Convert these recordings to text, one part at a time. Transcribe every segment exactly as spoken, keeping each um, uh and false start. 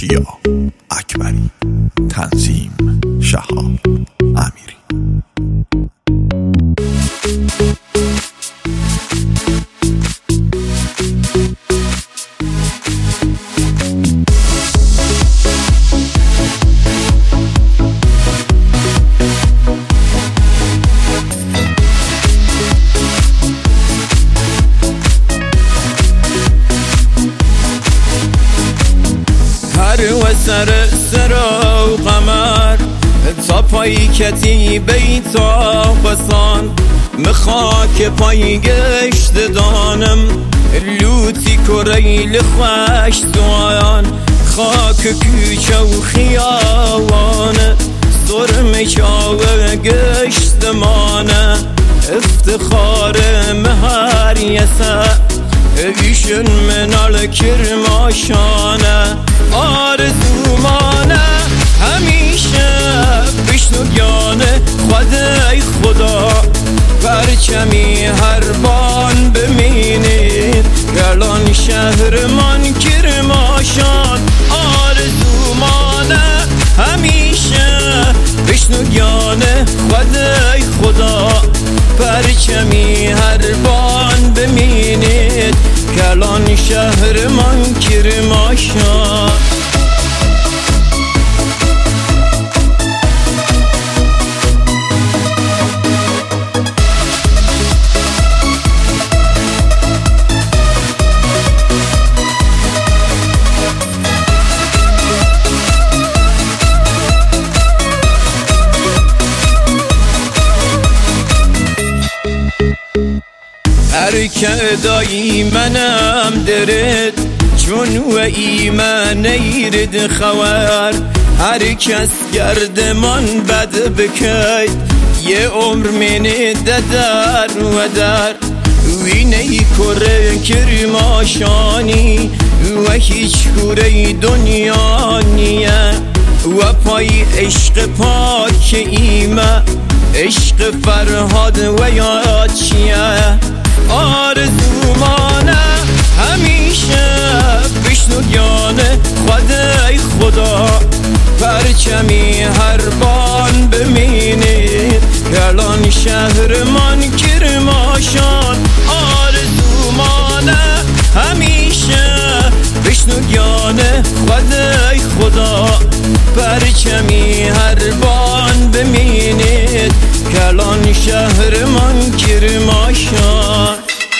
کیا اکبری، تنظیم شهاب امیری. و سر سرا و قمر تا پایی کتی بیتا بسان مخاک پایی گشت دانم لوتی کریل خوش دوان خاک کوچه و خیاوانه سرم چاوه گشت مانه افتخار مهر یسه ایشن منال کرماشانه آرزومانه همیشه بشنوگانه خدای خدا پرچمی هر بان ببینید گلان شهرمان کرماشان آرزومانه همیشه بشنوگانه خدای خدا پرچمی هر بان ببینید کلان شهرمان کرماشان. هر که ادایی منم درد چون و ایمان ایرد خوار هر کس گردمان بد بکید یه عمر منه در و در وینه کره کرماشانی و هیچ کوره دنیا نیه و پای عشق پاک ایمه عشق فرهاد و یاد چیه آرزومانه همیشه بشنوگانه خدای خدا پرچمی هر بان ببینید کلان شهرمان کرماشان آرزومانه همیشه بشنوگانه خدای خدا پرچمی هر بان ببینید کلان شهرمان کرماشان.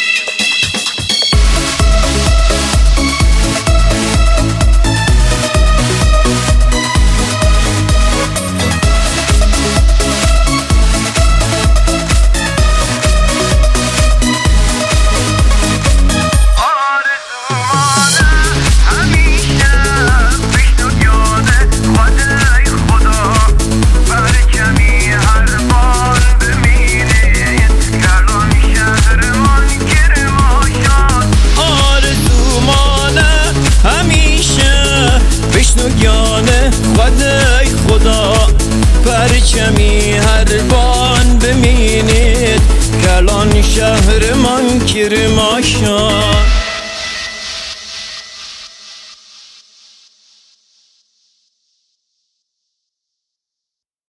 بشنوگانه خدای خدا پرچمی هر بان ببینید کلان شهرمان کرماشان.